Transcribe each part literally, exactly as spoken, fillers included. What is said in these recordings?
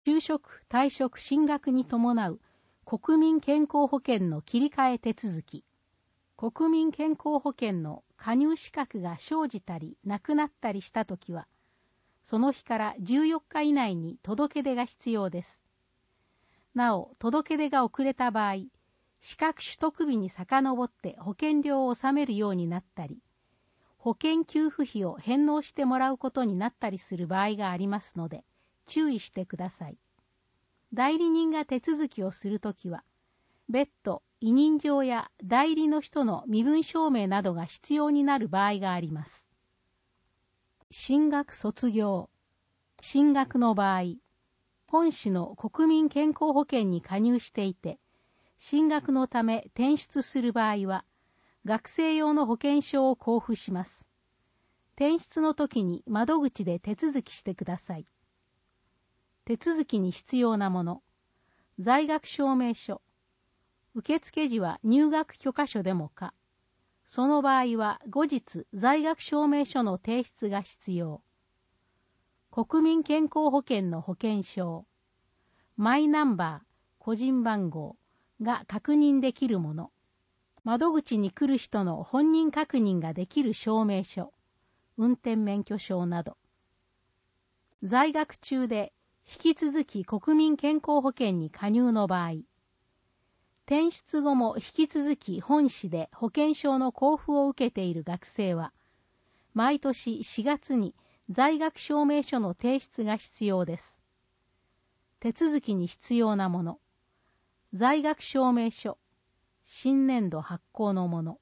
就職、退職、進学に伴う国民健康保険の切り替え手続き。国民健康保険の加入資格が生じたりなくなったりしたときは、その日からじゅうよっか以内に届け出が必要です。なお、届け出が遅れた場合、資格取得日に遡って保険料を納めるようになったり、保険給付費を返納してもらうことになったりする場合がありますので、注意してください。代理人が手続きをするときは、別途委任状や代理の人の身分証明などが必要になる場合があります。進学卒業。進学の場合、本市の国民健康保険に加入していて、進学のため転出する場合は、学生用の保険証を交付します。転出の時に窓口で手続きしてください。手続きに必要なもの。在学証明書。受付時は入学許可書でも可。その場合は後日在学証明書の提出が必要。国民健康保険の保険証。マイナンバー、個人番号が確認できるもの。窓口に来る人の本人確認ができる証明書。運転免許証など。在学中で引き続き国民健康保険に加入の場合、転出後も引き続き本市で保険証の交付を受けている学生は、毎年しがつに在学証明書の提出が必要です。手続きに必要なもの。在学証明書。新年度発行のもの。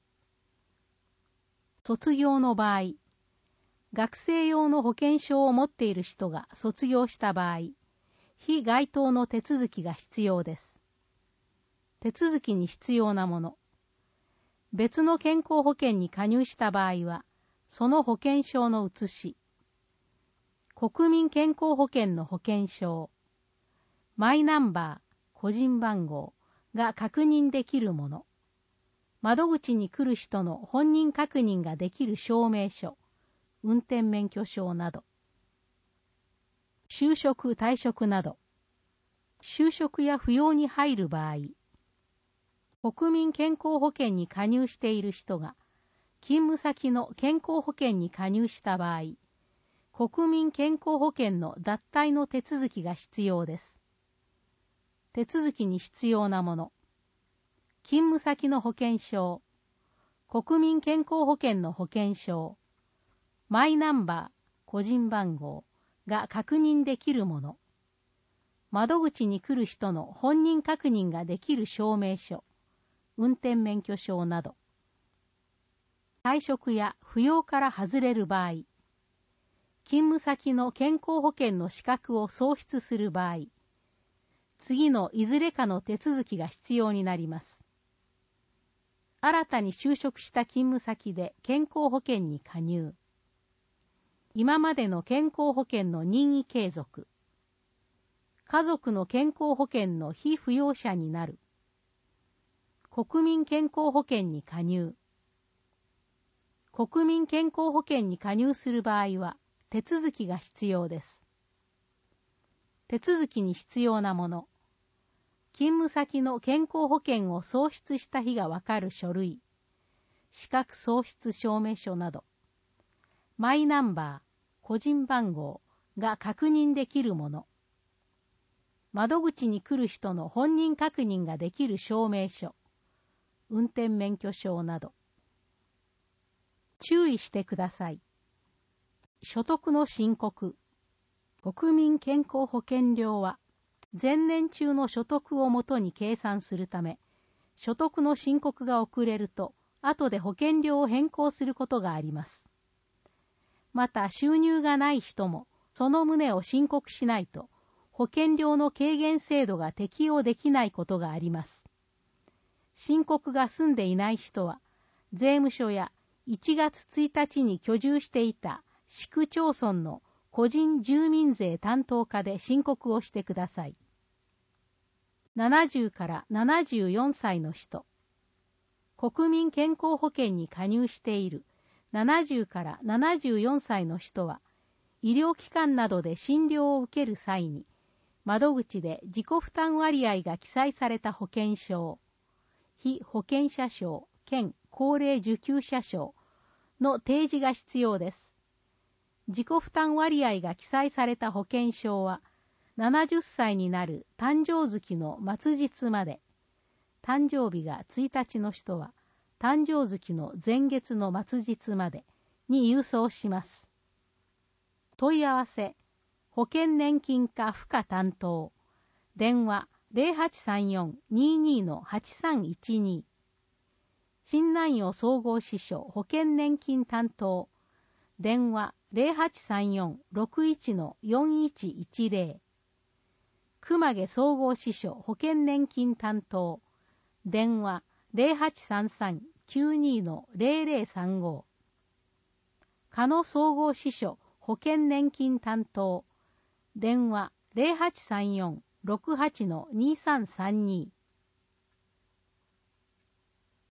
卒業の場合、学生用の保険証を持っている人が卒業した場合、非該当の手続きが必要です。手続きに必要なもの。別の健康保険に加入した場合は、その保険証の写し。国民健康保険の保険証。マイナンバー、個人番号が確認できるもの。窓口に来る人の本人確認ができる証明書。運転免許証など。就職、退職など。就職や扶養に入る場合、国民健康保険に加入している人が、勤務先の健康保険に加入した場合、国民健康保険の脱退の手続きが必要です。手続きに必要なもの。勤務先の保険証、国民健康保険の保険証、マイナンバー、個人番号が確認できるもの。窓口に来る人の本人確認ができる証明書、運転免許証など。退職や扶養から外れる場合、勤務先の健康保険の資格を喪失する場合、次のいずれかの手続きが必要になります。新たに就職した勤務先で健康保険に加入。今までの健康保険の任意継続。家族の健康保険の被扶養者になる。国民健康保険に加入。国民健康保険に加入する場合は手続きが必要です。手続きに必要なもの。勤務先の健康保険を喪失した日がわかる書類。資格喪失証明書など。マイナンバー、個人番号が確認できるもの。窓口に来る人の本人確認ができる証明書。運転免許証など。注意してください。所得の申告。国民健康保険料は、前年中の所得をもとに計算するため、所得の申告が遅れると、後で保険料を変更することがあります。また、収入がない人も、その旨を申告しないと、保険料の軽減制度が適用できないことがあります。申告が済んでいない人は、税務署やいちがつついたちに居住していた市区町村の個人住民税担当課で申告をしてください。ななじゅうからななじゅうよんさいの人、国民健康保険に加入しているななじゅうからななじゅうよんさいの人は、医療機関などで診療を受ける際に、 窓口で自己負担割合が記載された保険証、被保険者証兼高齢受給者証の提示が必要です。自己負担割合が記載された保険証は、ななじゅっさいになる誕生月の末日まで、誕生日がついたちの人は、誕生月の前月の末日までに郵送します。問い合わせ、保険年金課付加担当、電話 ゼロはちさんよん にーにー のはちさんいちに。新南陽総合支所保険年金担当、電話 ゼロはちさんよん ろくいち のよんいちいちゼロ。熊毛総合支所保険年金担当、電話 ゼロはちさんさん きゅうにー のゼロゼロさんご。加野総合支所保険年金担当、電話 ゼロはちさんよん ろくはち のにさんさんに。